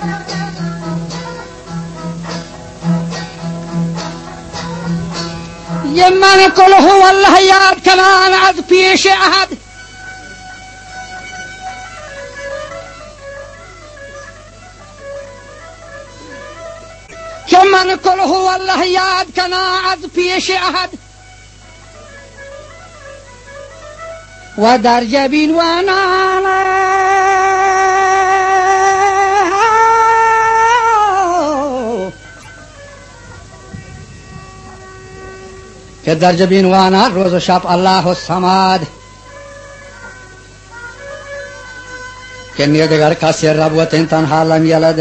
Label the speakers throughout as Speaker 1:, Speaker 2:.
Speaker 1: ये मन कुल हु अल्लाह याद कनान अद पेश अहद ये मन कुल हु अल्लाह याद कनान अद पेश अहद व दर जबीन वाना के दर जबीन वाना रोज़ शब अल्लाह समाद के नियदगर का से रब व तन्हा लम यलद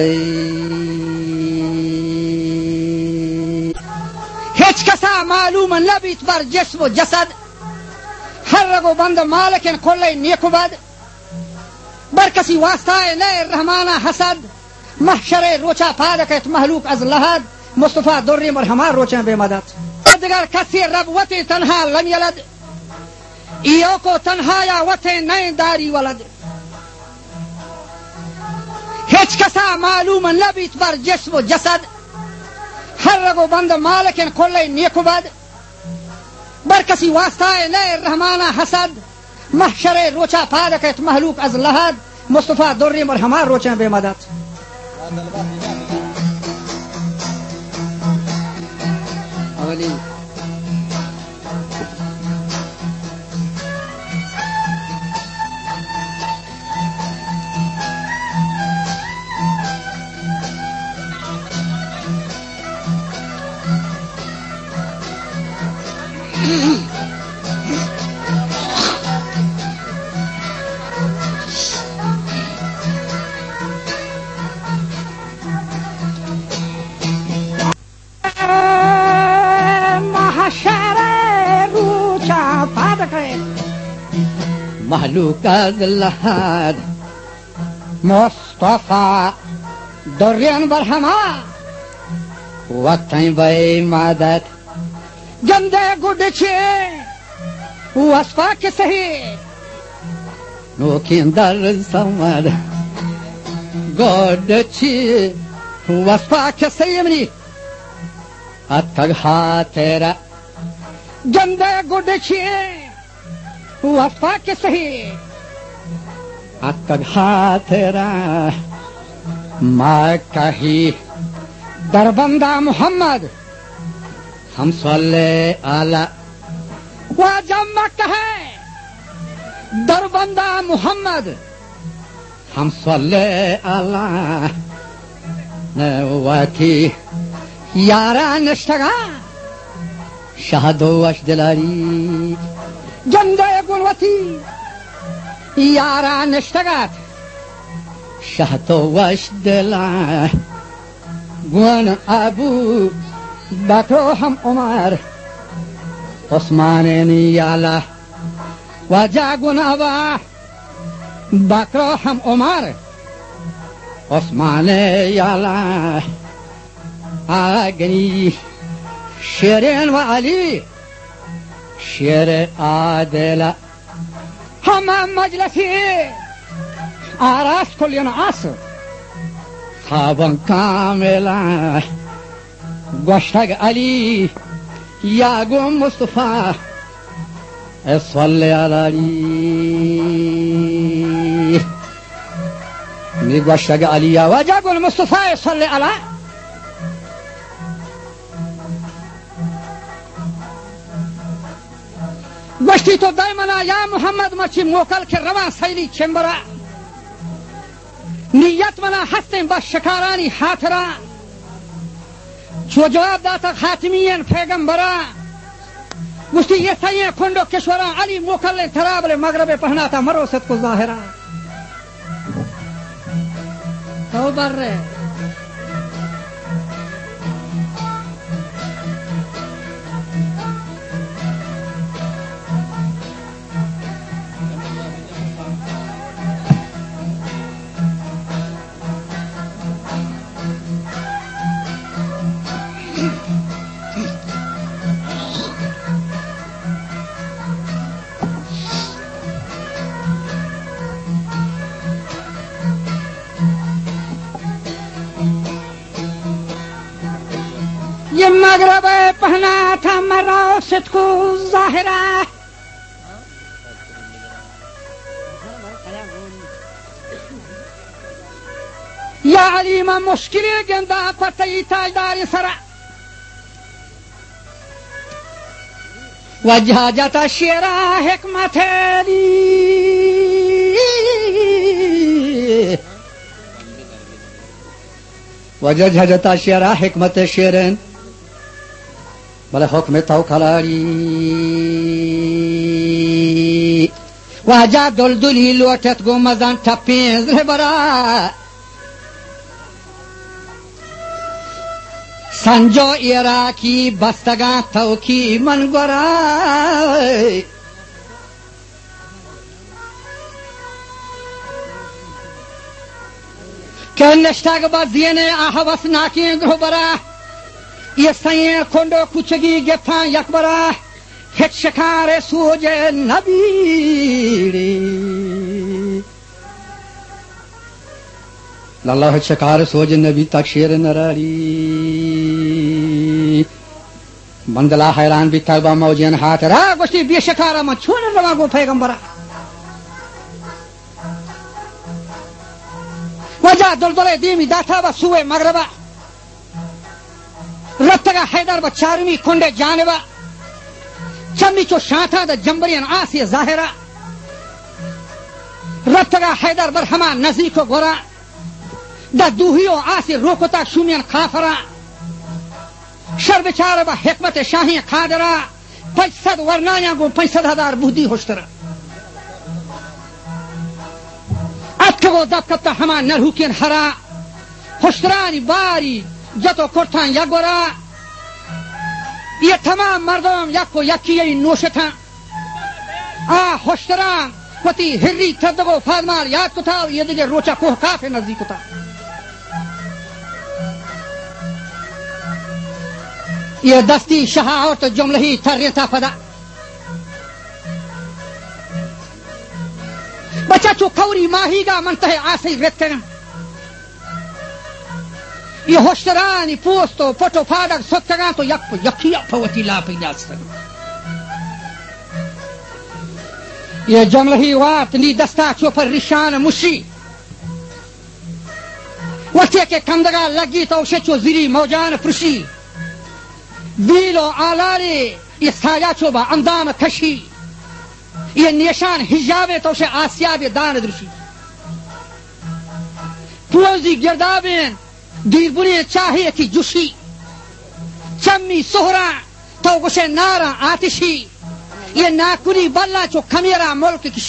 Speaker 1: हिच कसा मालूम नबीत बर जिस्म जसद हर रगो बंद मालकिन कुल्ले नेकुबद बरकसी वास्ताए नए रहमाना हसद महशरे रोचा फादकत महलूक अज लहद मुस्तफा दुर्री और हमार रोचे बेमदद दिगर कसी रब वते तन्हा लम यलद इयो को तन्हा या वते नए दारी वलद हिच कसा मालूम नबीत बर जिस्म जसद हर रगो बंद मालकिन कुल्ले नेकुबद बरकसी वास्ताए नए रहमाना हसद महशरे रोचा फादकत महलूक अज लहद मुस्तफा दुर्री और हमार रोचे बेमदद अवली महलूक लहद मुस्तफा दुर्रियन बरहमा वक्त बे मदद गंदे गुड छे वस्फा के सही नोकिंदर समद गुड छे वस्फा के सही मनी अतग हाथेरा गंदे गुड छे वफा के सही अतग हाथेरा माँ कही दरबंदा मोहम्मद हम सल्ले आला वह जम्मा कहे दरबंदा मोहम्मद हम सल्ले आला वकी यारा नष्टगा शहदो वश दिलारी गंदे गुणवती यारा नष्टगात शहतो वश दिला गुण अबू बकरो हम उमर उस्मान नियाला वजा गुण अबा बकरो हम उमर उस्मान याला आगनी शेरेन व अली शेर आदिला हम मजलसी आरास कुलियन आस खाबन कामिला गोश्तग अली यागो मुस्तफा सल्ले अली मी गोश्तग अली या वजागो मुस्तफा सल्ले अला गोश्ती तो दायमना या मोहम्मद मची मोकल के रवा सैली चेंबरा नियत मना हस्ते बस शिकारानी हाथरा जो जवाब दाता खातिमियन पैगंबरा गोश्ती ये सही खुंडो किश्वरा अली मोकल ने थराबले मगरबे पहना था मरोसत को जाहिरा तो बर्रे ये मगरब पहना था मरासित को जाहिरा या अलीमा मुश्किल गेंदा पतई ताजदार सरा वजह जाता शेरा हिकमत वजह जाता शेरा हिकमत शेरन भले हुक्म तो खलारी वजह दुलदुली लोटत गो मजान ठपें बरा संजो इरा की बस्तगा तौकी मन गोरा क्या नष्टाग बजियने आहवस नाकी ग्रोबरा ये सये खोंडो कुचगी गेथा यकबरा हिट शिकारे सूजे नबीरी लल्लाह शिकार सोज नबी तक शेर नरारी बंदला हैरान भी तलबा मौजन हाथ रा गोष्टी बेशिकारा म छूने रवा गो पैगंबरा वजा दुलदुले दीमी दाथा बा सुवे मगरबा रत्तगा हैदर बा चारमी खोंडे जानबा चम्मी चो शांता द जंबरियन आसी जाहिरा रत्तगा हैदर बरहमा नजीको गोरा दा दूहियो आसी रोकोता शुमियन खाफरा शर बेचारा बा हिकमत शाही खादरा 500 वर्नाया गो 500,000 बुद्धि होश्तरा अटको दबकता हमा नरहुकिन हरा होश्तरानी बारी जतो कोठान यगोरा ये तमाम मर्दों यको यकी नोशथा आ होश्तरा पति हिर्री थदगो फादमार याद को था ये दिगे रोचा कोह काफे नजदीक था ये दस्ती शहावत जुमलही थर्रेता फदा बच्चा चो खौरी माहीगा मनतहे आसे रेतन ये होश्तरानी पोस्तो फोटो फाडक सोत्तगा तो यखिया फवती लापी नास्तन ये जुमलही वात नी दस्ता चो पर रिशान मुशी वचे के कंदगा लगी तो उसे चो जिरी मौजान फृशी बीलो आलारे ये साया चोबा अंदाम खशी ये निशान हिजाबे तो से आसियाबे दान दृशी पूजी गिरदाबेन दीरबुने चाहिए की जुशी चम्मी सोहरा तो उसे नारा आतिशी ये नाकुरी बल्ला चो खमेरा मुल्क किश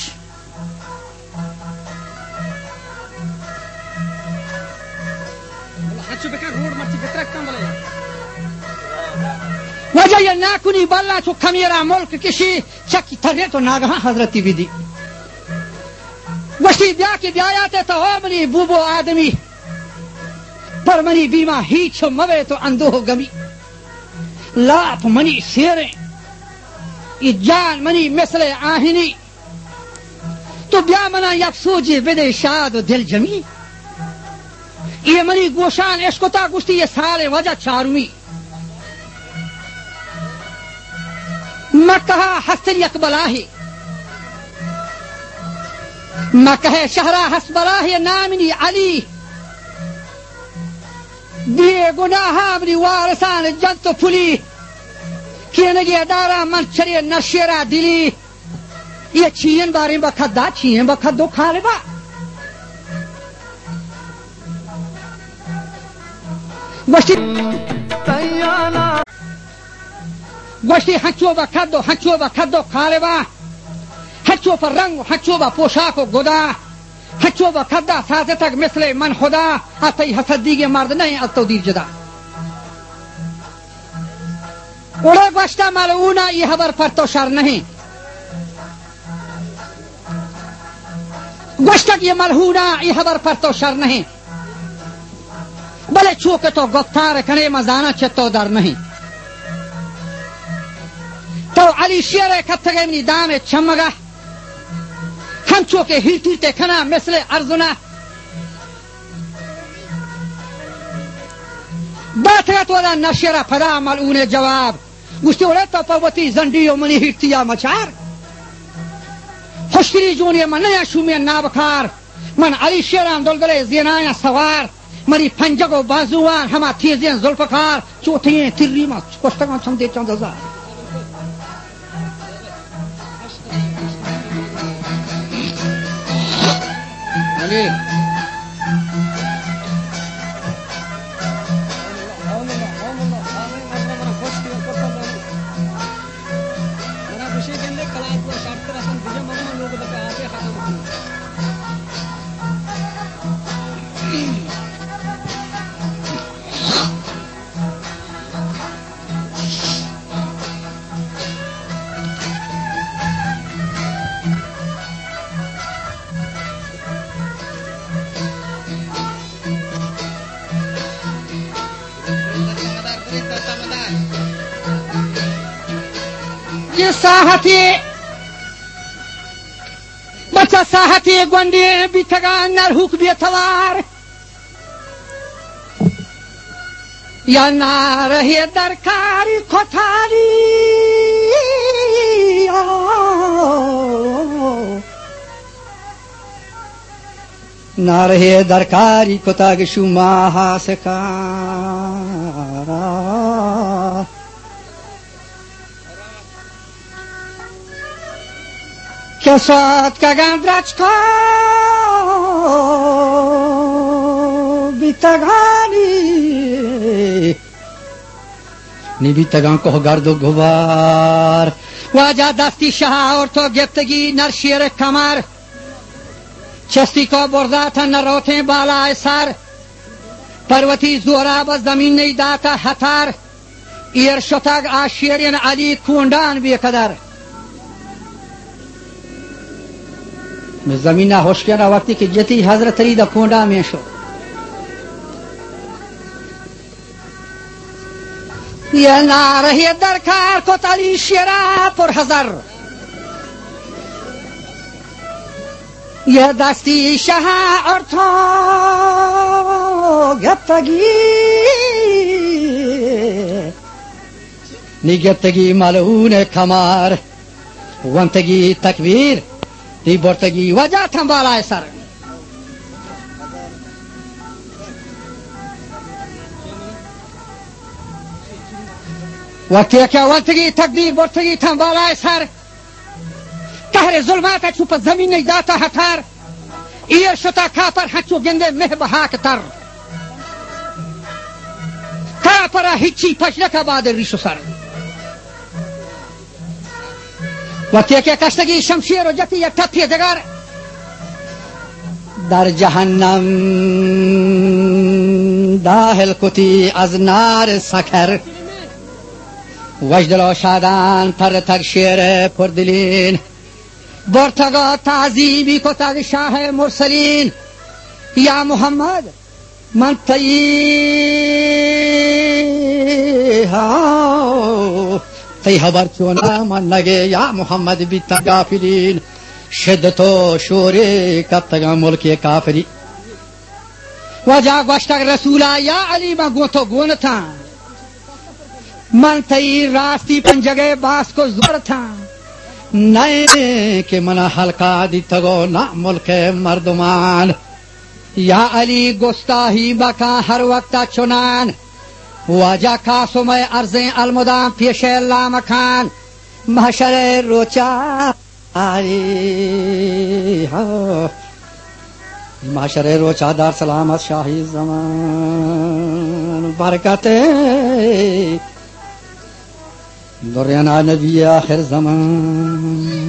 Speaker 1: वजह ये नाकुनी बल्ला चो खमेरा मुल्क किसी चक्की थरे तो नागहा हजरती विधि वशी ब्या के ब्यायाते तो मनी बूबो आदमी पर मनी बीमा ही छो मवे तो अंदो गमी लाप मनी सेरे ये जान मनी मिसले आहिनी तो ब्या मना यक सोजे विदे शाद दिल जमी ये मनी गोशान इश्कोता गुस्ती ये सारे वजह चारुमी मक्का हसन यकबलाही मक्का शहरा हसबलाही नामिनी अली दिए गुनाह अपनी वारसान जंत फुली केनगे दारा मंचरे नशेरा दिली ये चीन बारे बखदा चीन बखदो खालेबा गोष्ठी हंचो बखदो खालेबा हंचो पर रंग हंचो बा पोशाक गोदा हंचो बखदा साथे तक मिसले मन खुदा अतई हसदी के मर्द नहीं अतो दीर जदा उड़े गोष्ठा मालूना ये खबर पर तो शर नहीं गोष्ठक ये मलहूना ये खबर पर तो शर नहीं भले चूके तो गुफ्तार कने मजाना चतो दर नहीं तो अली शेर कत्थगे मनी दामे चमगा हम चूके हिलते खना मिसले अर्जुना باترت ولا نشر فدا ملعون جواب گوشتی ولی تپاوتی زندی و منی هیرتیا مچار خوشتری جونی من نیشومی نابکار من علی شیران دلدل زینای سوار مری پنجگ و بازوان همه تیزین زلفکار چوتین تیری ما کشتگان چند چند هزار علی ये साहती बच्चा साहती गोंडी बिथगा नरहुक बेथवार या ना रहे दरकारी खोथारी ना रहे दरकारी कोताग शुमा हासकारा Kesat kagandrachka bitagani ni bitagan ko gardo gubar waja dasti shah aur to giftagi narshir kamar chasti ko bordata narote bala sar parvati zora bas zamin nahi data hatar ir shotag ashirin ali kundan bi kadar زمینہ ہوشیارہ وقتی کی جتی حضرت علی دا کونڈا میں شو یہ نہ رہی درکار کو تلی شیرہ پر ہزر یہ دستی شاہ اور تو گفتگی نگفتگی ملعون کمار وانتگی تکبیر دی بورتگی وجہ تھمبالا ہے سر وقتی کیا وقتگی تقدیر بورتگی تھمبالا ہے سر قہر ظلمات چھپ زمین نہیں داتا ہتھار ایر شتا کافر ہچو گندے مہ بہاک تر کافر ہچی پچلکا بعد ریشو سر وقتی که کشتگی شمشیر و جتی یک تپی دگر در جهنم داخل کتی از نار سکر وجدل و شادان پر تکشیر پردلین برتگا تعظیمی کتگ شاه مرسلین یا محمد من تی خبر چونا من لگے یا محمد بیتا غافلین شدت و شور کتگا ملک کافری وجہ گوشتگ رسولا یا علی ما گوتو گونتا من تی راستی پنجگے باس کو زور تھا نئے کہ منا حلقہ دیتگو نا ملک مردمان یا علی گستاہی بکا ہر وقت چنان واجہ کاسو میں عرضیں المدام پیش اللہ مکان محشر روچا آئی محشر روچا دار سلامت شاہی زمان برکت دریانا نبی آخر زمان